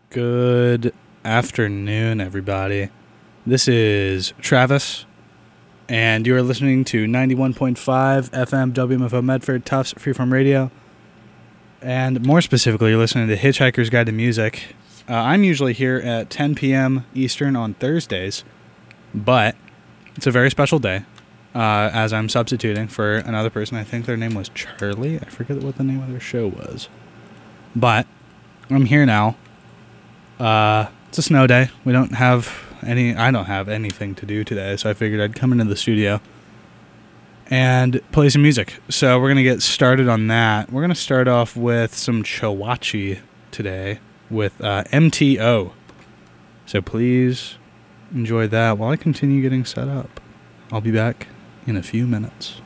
Good afternoon, everybody. This is Travis, and you are listening to 91.5 FM WMFO Medford Tufts Freeform Radio. And more specifically, you're listening to Hitchhiker's Guide to Music. I'm usually here at 10 p.m. Eastern on Thursdays, but it's a very special day as I'm substituting for another person. I think their name was Charlie. I forget what the name of their show was. But I'm here now. It's a snow day. I don't have anything to do today, so I figured I'd come into the studio and play some music. So we're going to get started on that. We're going to start off with some Chowachi today with MTO. So please enjoy that while I continue getting set up. I'll be back in a few minutes.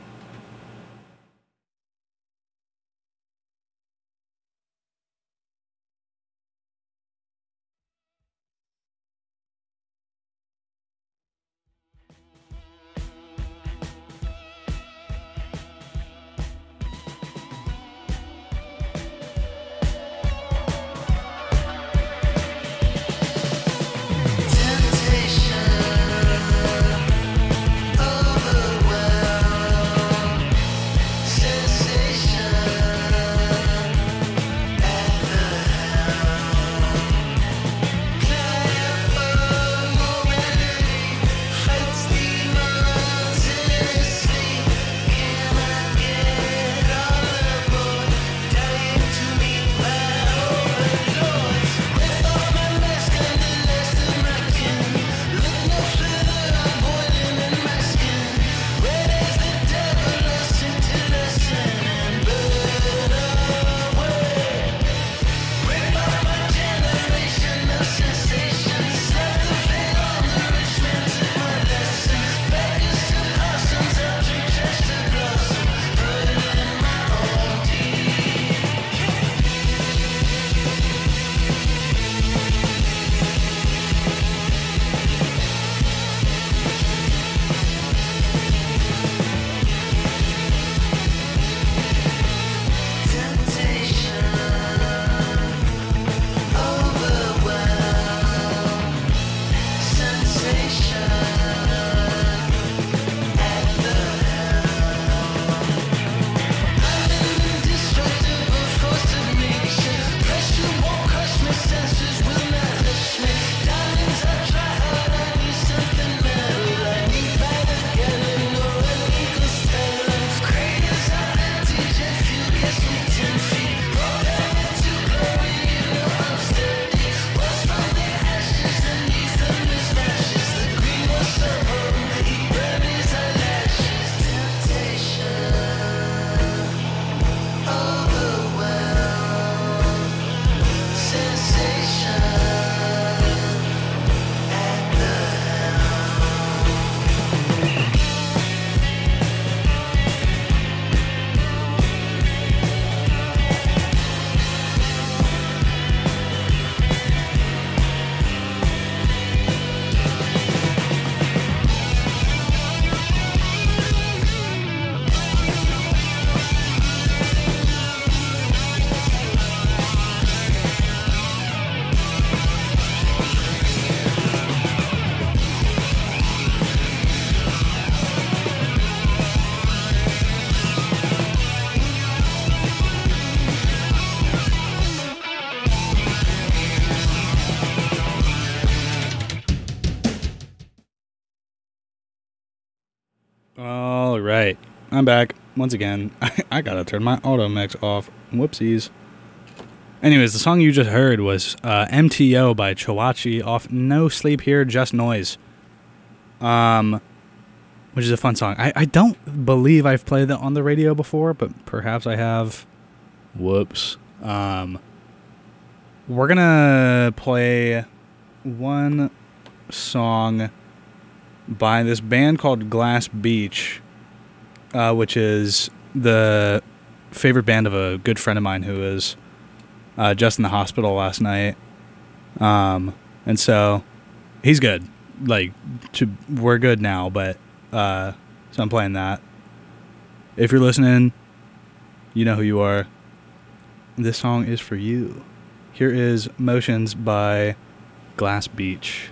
Alright, I'm back once again. I gotta turn my auto mix off. Whoopsies. Anyways, the song you just heard was MTO by Chowachi off No Sleep Here, Just Noise. Which is a fun song. I don't believe I've played that on the radio before, but perhaps I have. Whoops. We're gonna play one song by this band called Glass Beach, which is the favorite band of a good friend of mine who was just in the hospital last night. And so he's good. We're good now, but so I'm playing that. If you're listening, you know who you are. This song is for you. Here is Motions by Glass Beach.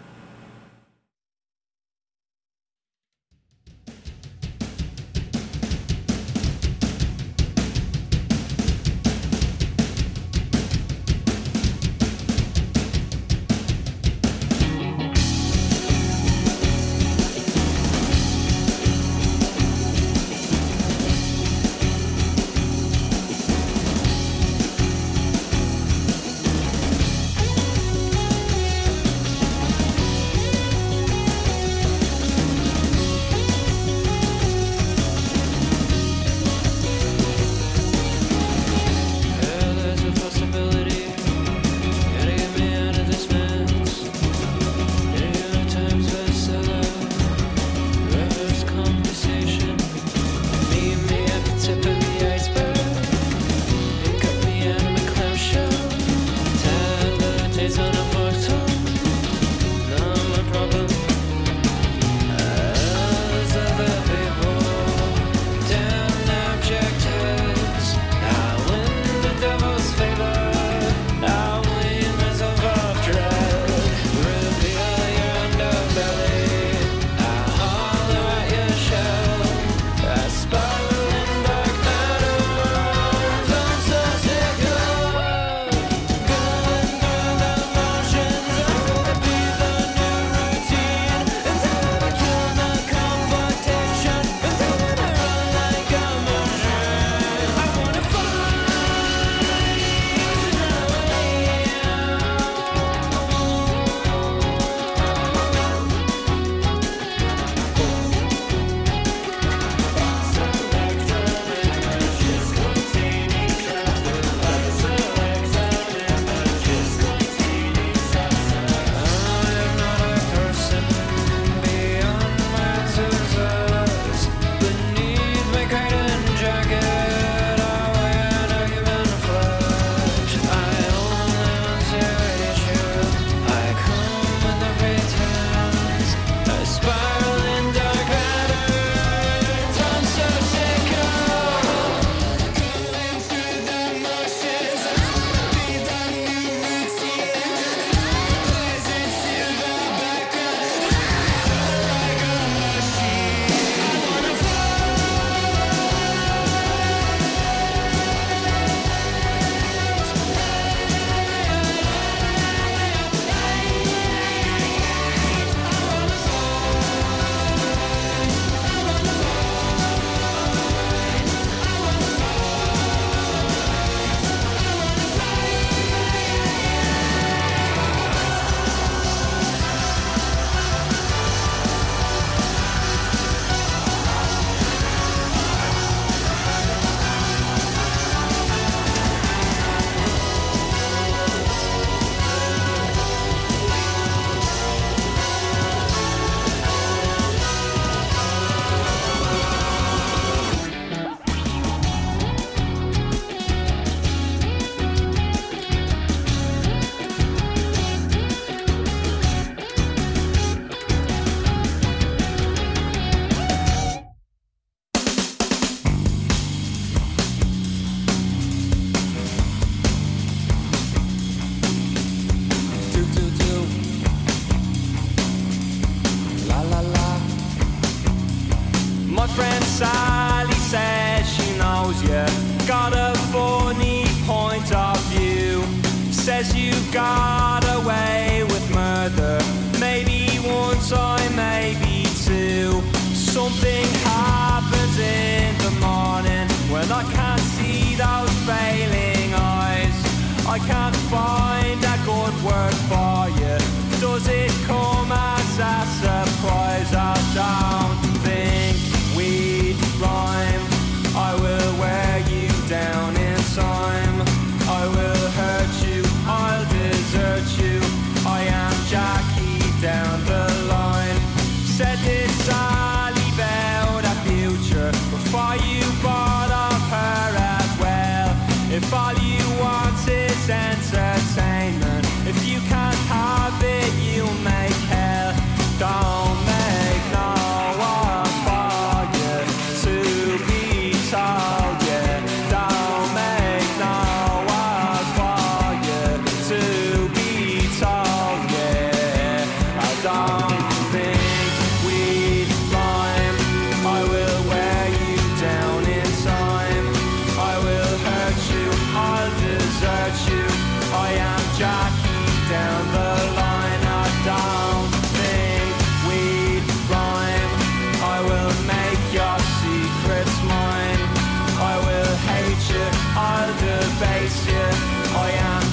Says you got away with murder. Maybe one time, maybe two. Something happens in the morning when I can't see those failing eyes. I can't find a good word for you. Does it come as a surprise? I don't think we'd rhyme. I will wear you down in time. I will hurt you, I'll desert you.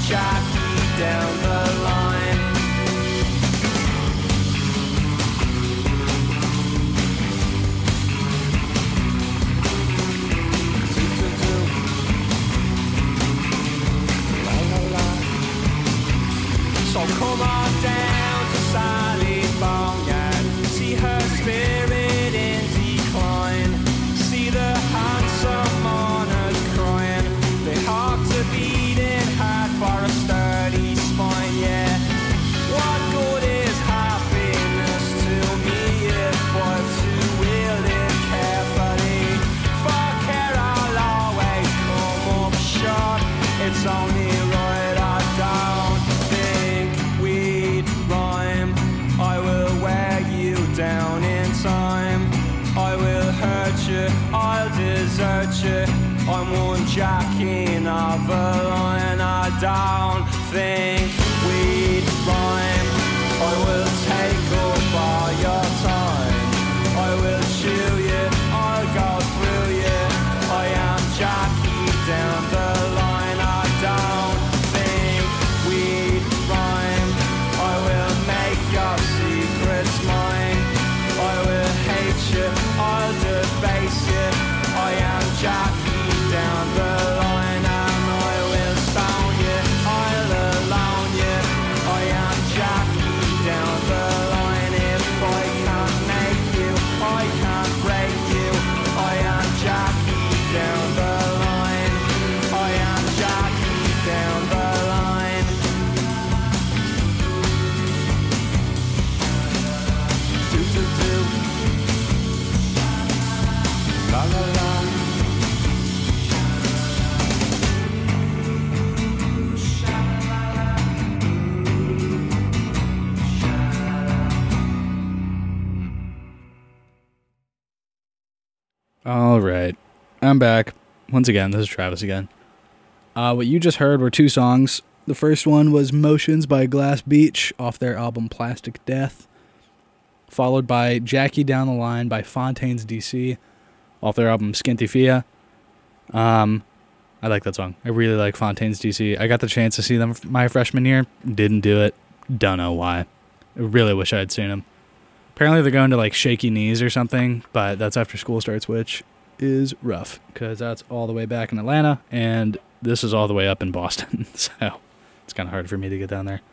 Jackie down the line. So come on down to Sally's Boneyard, see her spirit in decline, see the handsome mourners crying, their hearts are beating hard for a sturdy spine, yeah. What good is happiness to me if I'm to wield it carefully? For care I'll always come up short, it's only right I don't think we'd rhyme. I will wear you down in time, I will hurt you, I'll desert you, I'm one jacking of a line. I don't think we'd rhyme. I will take up all your time, I will chew you, I'll go through you, I am Jackie down the line. I don't think we'd rhyme. I will make your secrets mine, I will hate you, I'll debase you, I am Jackie down the line. And I will stone you, I'll alone you, I am Jackie down the line. If I can't make you, I can't break you, I am Jackie down the line, I am Jackie down the line. Do do do, la la la. All right, I'm back. Once again, this is Travis again. What you just heard were two songs. The first one was Motions by Glass Beach off their album Plastic Death, followed by Jackie Down the Line by Fontaines DC off their album Skinty Fia. I like that song. I really like Fontaines DC. I got the chance to see them my freshman year. Didn't do it. Don't know why. I really wish I had seen them. Apparently they're going to like Shaky Knees or something, but that's after school starts, which is rough because that's all the way back in Atlanta and this is all the way up in Boston. So it's kind of hard for me to get down there.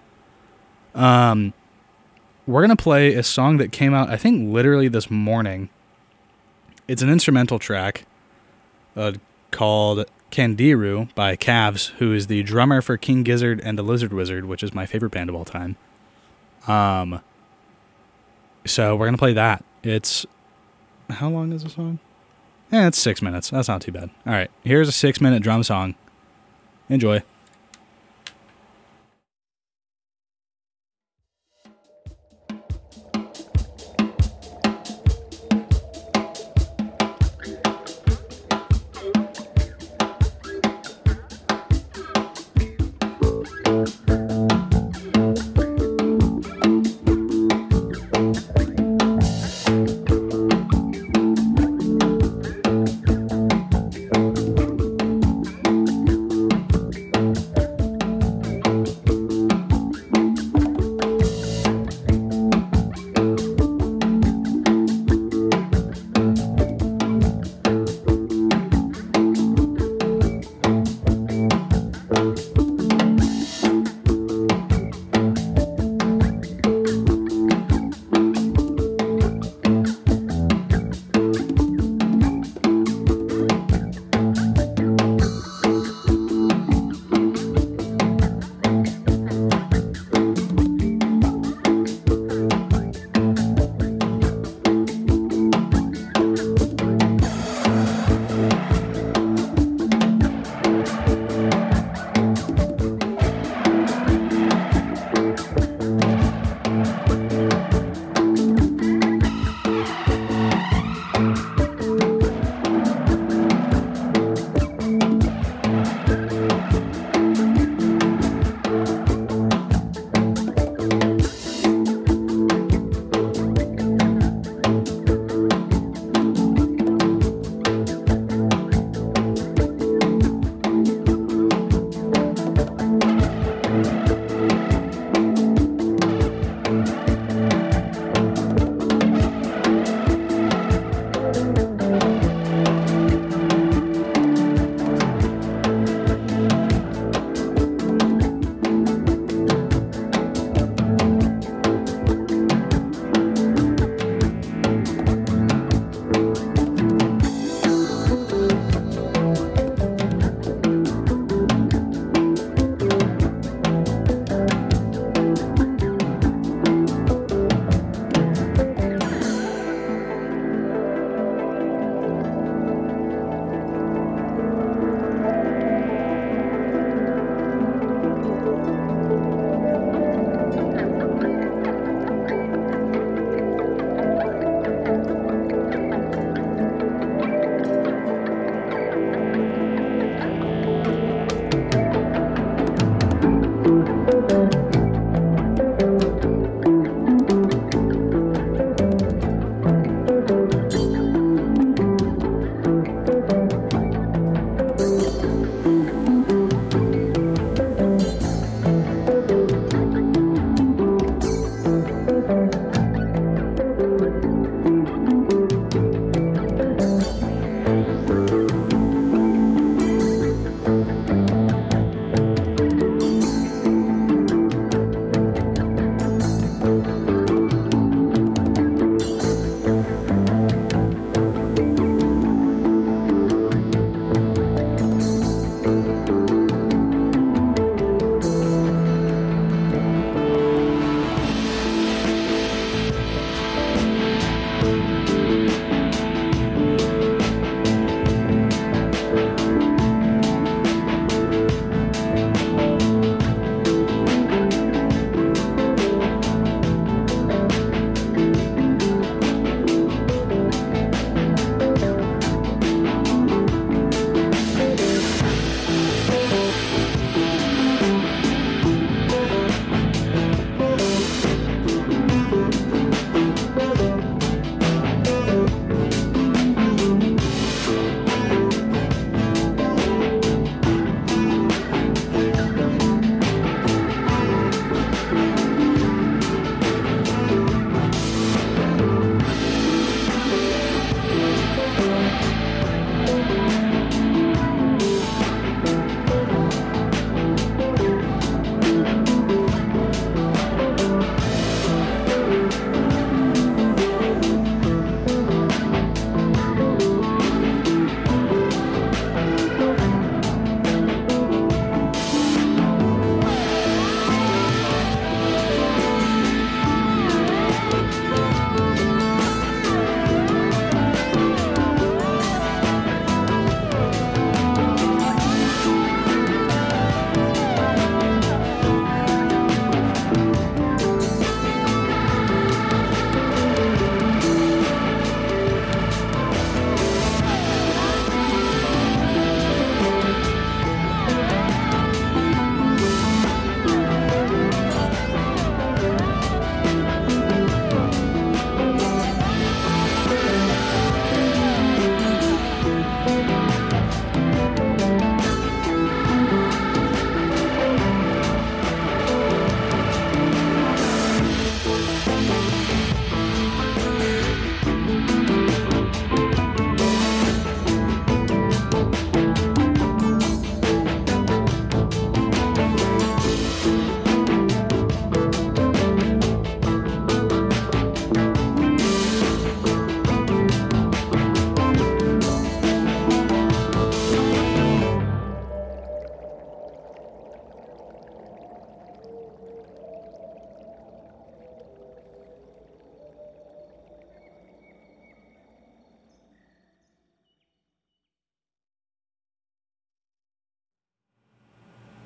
We're going to play a song that came out, I think, literally this morning. It's an instrumental track called Candiru by Cavs, who is the drummer for King Gizzard and the Lizard Wizard, which is my favorite band of all time. So we're going to play that. It's... How long is the song? It's 6 minutes. That's not too bad. All right, here's a 6-minute drum song. Enjoy.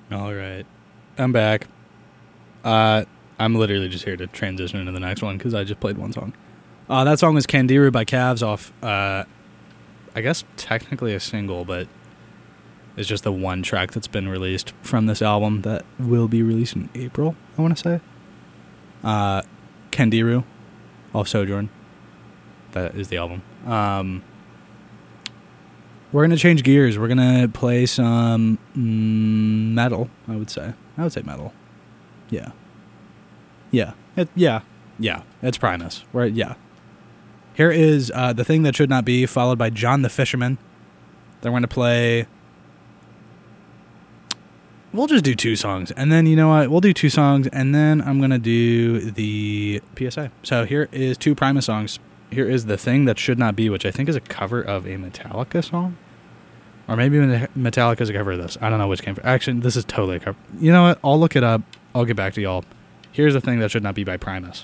All right. I'm back. I'm literally just here to transition into the next one because I just played one song. That song was Kandiru by Cavs off, I guess technically a single, but it's just the one track that's been released from this album that will be released in April, I want to say. Kandiru off Sojourn. That is the album. We're going to change gears. We're going to play some metal, I would say. I would say metal. Yeah. Yeah. It's Primus. Yeah. Here is The Thing That Should Not Be, followed by John the Fisherman. They're going to play... We'll just do 2 songs. And then, you know what? We'll do 2 songs, and then I'm going to do the PSA. So here is 2 Primus songs. Here is The Thing That Should Not Be, which I think is a cover of a Metallica song. Or maybe Metallica's a cover of this. I don't know which came from. Actually, this is totally a cover. You know what? I'll look it up. I'll get back to y'all. Here's The Thing That Should Not Be by Primus.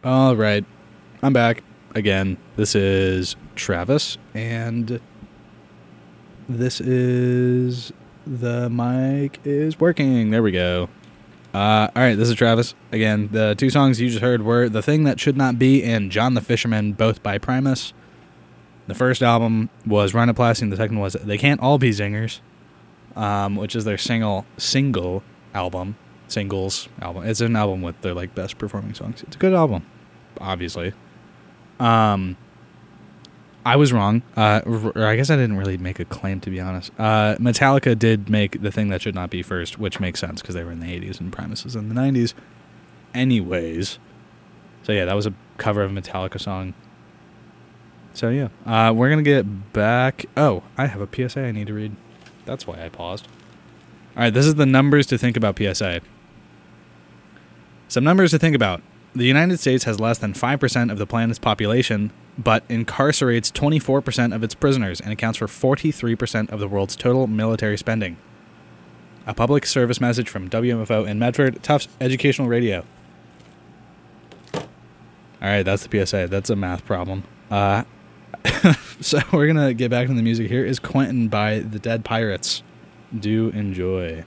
All right. I'm back again. This is Travis, and this is the mic is working. There we go. All right, this is Travis. Again, the two songs you just heard were The Thing That Should Not Be and John the Fisherman, both by Primus. The first album was Rhinoplasty, and the second was They Can't All Be Zingers, which is their single album. Singles album. It's an album with their like best performing songs. It's a good album, obviously. I was wrong. Or I guess I didn't really make a claim, to be honest. Metallica did make The Thing That Should Not Be first, which makes sense because they were in the 80s and Primus was in the 90s. Anyways. So yeah, that was a cover of a Metallica song. So yeah, we're going to get back. Oh, I have a PSA I need to read. That's why I paused. All right, this is the numbers to think about PSA. Some numbers to think about. The United States has less than 5% of the planet's population, but incarcerates 24% of its prisoners and accounts for 43% of the world's total military spending. A public service message from WMFO in Medford, Tufts Educational Radio. All right, that's the PSA. That's a math problem. So we're going to get back to the music. Here is Quentin by the Dead Pirates. Do enjoy.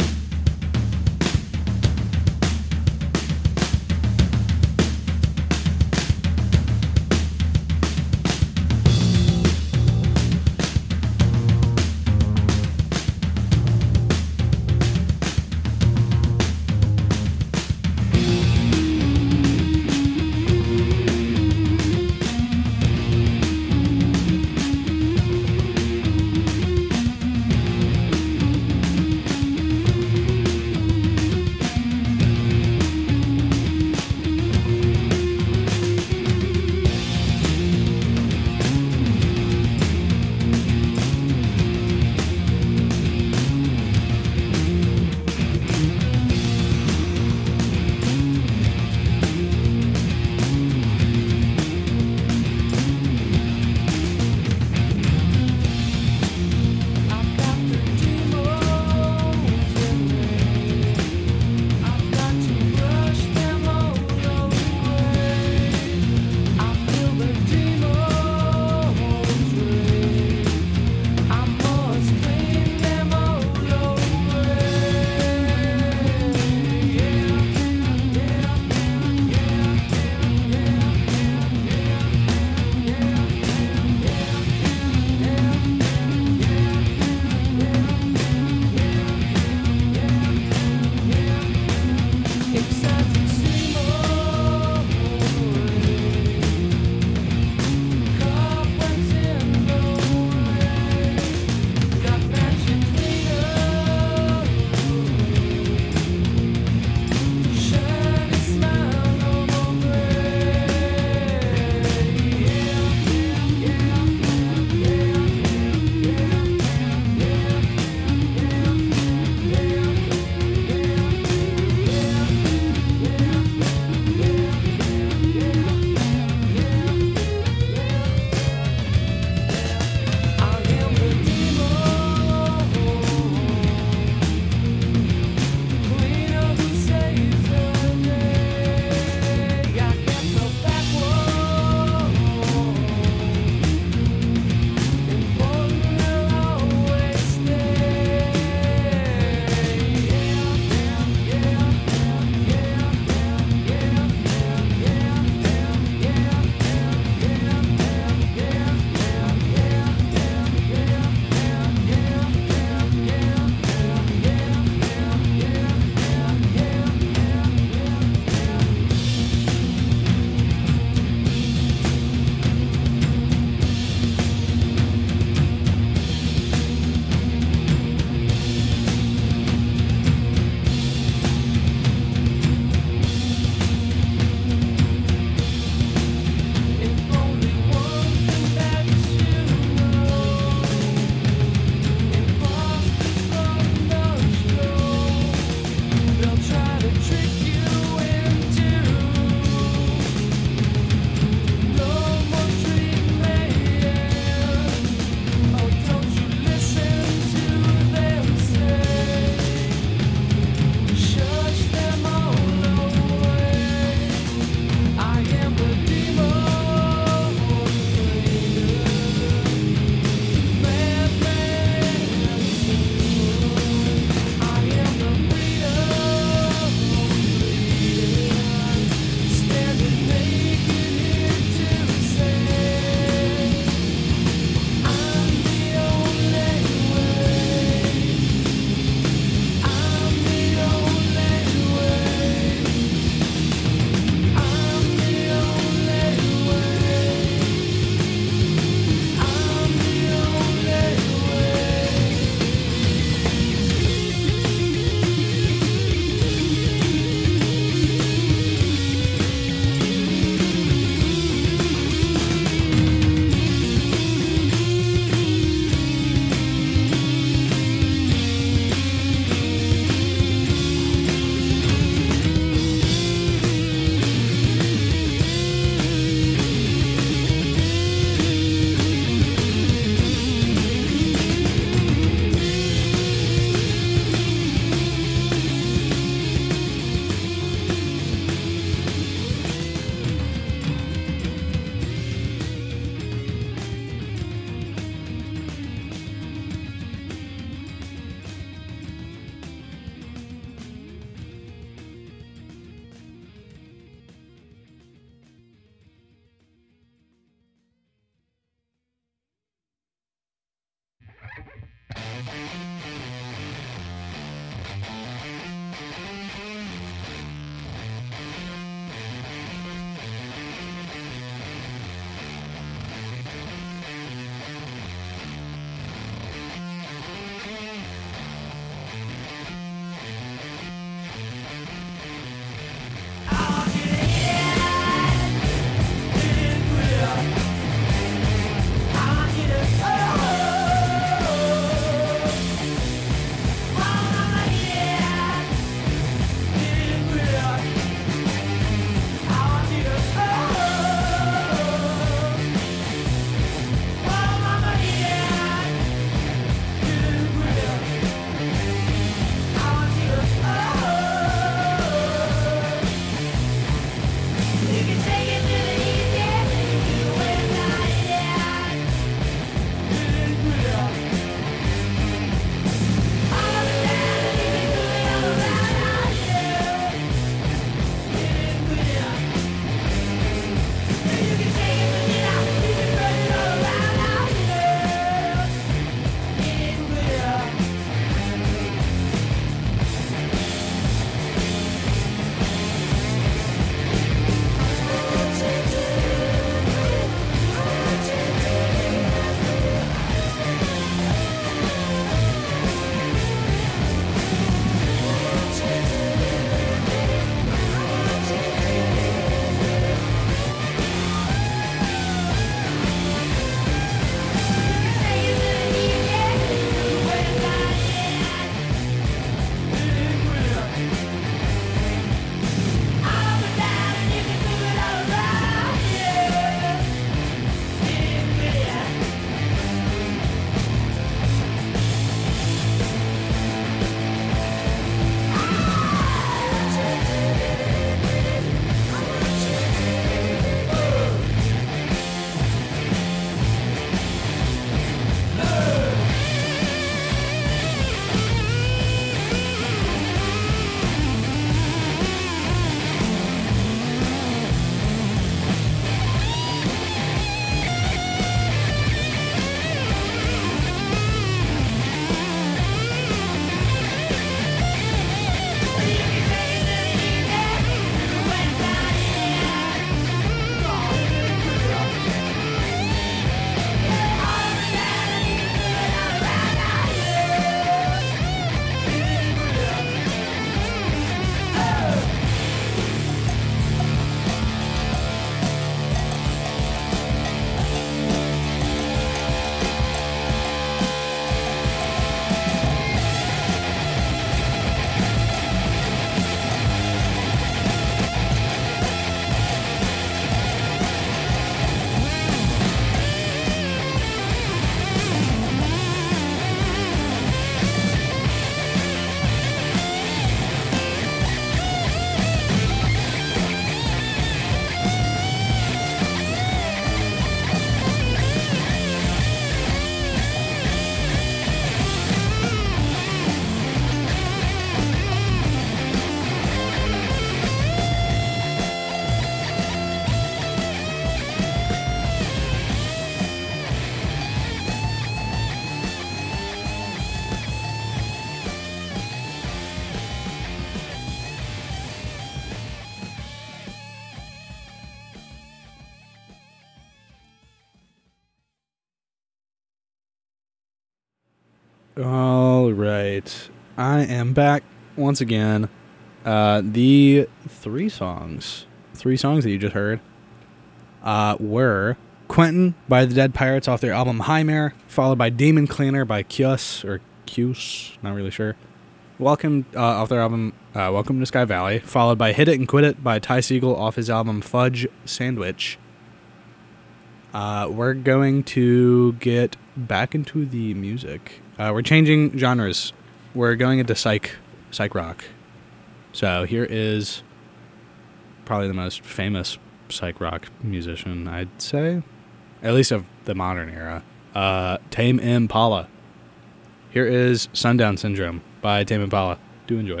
All right. I am back once again. The three songs that you just heard were Quentin by the Dead Pirates off their album Hymare, followed by Demon Cleaner by Kyuss, not really sure. Welcome off their album Welcome to Sky Valley, followed by Hit It and Quit It by Ty Segall off his album Fudge Sandwich. We're going to get back into the music. We're changing genres. We're going into psych rock. So here is probably the most famous psych rock musician, I'd say, at least of the modern era, Tame Impala. Here is Sundown Syndrome by Tame Impala. Do enjoy.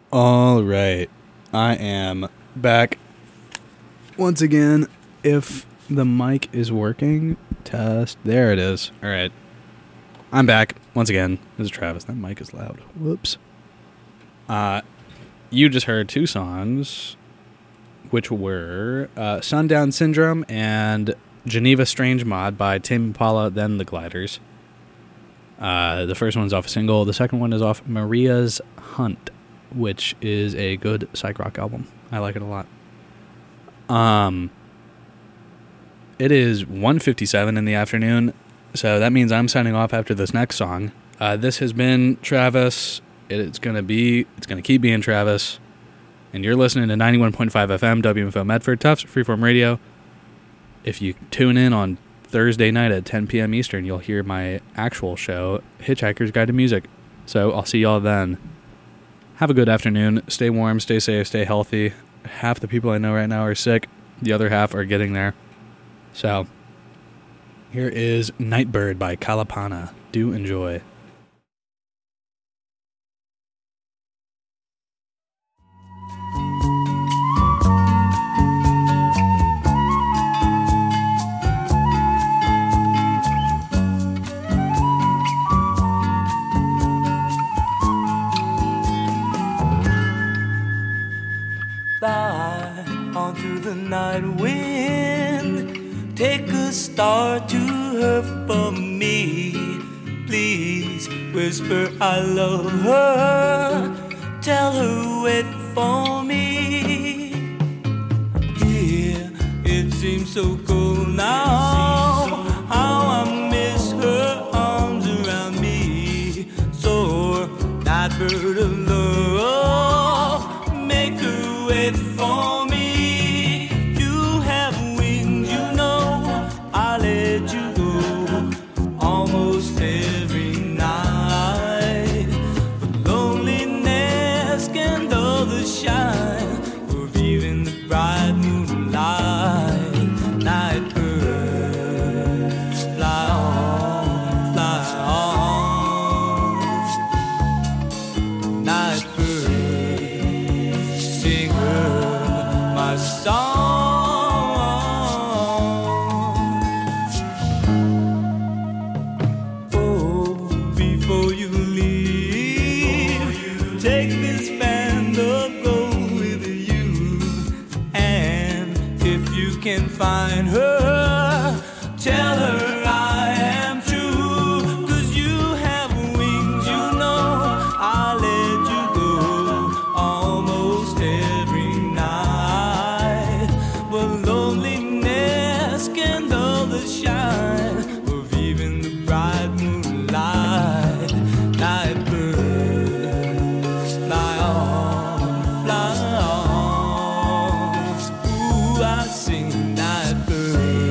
All right. I am back once again. If the mic is working, test. There it is. All right. I'm back once again. This is Travis. That mic is loud. Whoops. You just heard two songs, which were Sundown Syndrome and Geneva Strange Mod by Tame Impala, then The Gliders. The first one's off a single. The second one is off Maria's Hunt, which is a good psych rock album. I like it a lot. It is 1:57 in the afternoon, so that means I'm signing off after this next song. This has been Travis. It's gonna keep being Travis, and you're listening to 91.5 FM WMFO Medford, Tufts Freeform Radio. If you tune in on Thursday night at 10 p.m. Eastern, you'll hear my actual show, Hitchhiker's Guide to Music. So I'll see y'all then. Have a good afternoon. Stay warm, stay safe, stay healthy. Half the people I know right now are sick. The other half are getting there. So, here is Nightbird by Kalapana. Do enjoy. Fly on through the night wind, take a star to her for me. Please whisper I love her, tell her wait for me. Here it seems so cold now, how I miss her arms around me. Soar, that bird of love, make her wait for me. You have wings, you know, I let you go almost every night. But loneliness can dull the shine of even the bright moonlight. Night birds, fly on, fly on. Night birds, sing her my song. Oh, before you leave, take this band of gold with you. And if you can find her, tell her I am true. 'Cause you have wings, you know, I let you go almost every night. But loneliness can dull the shine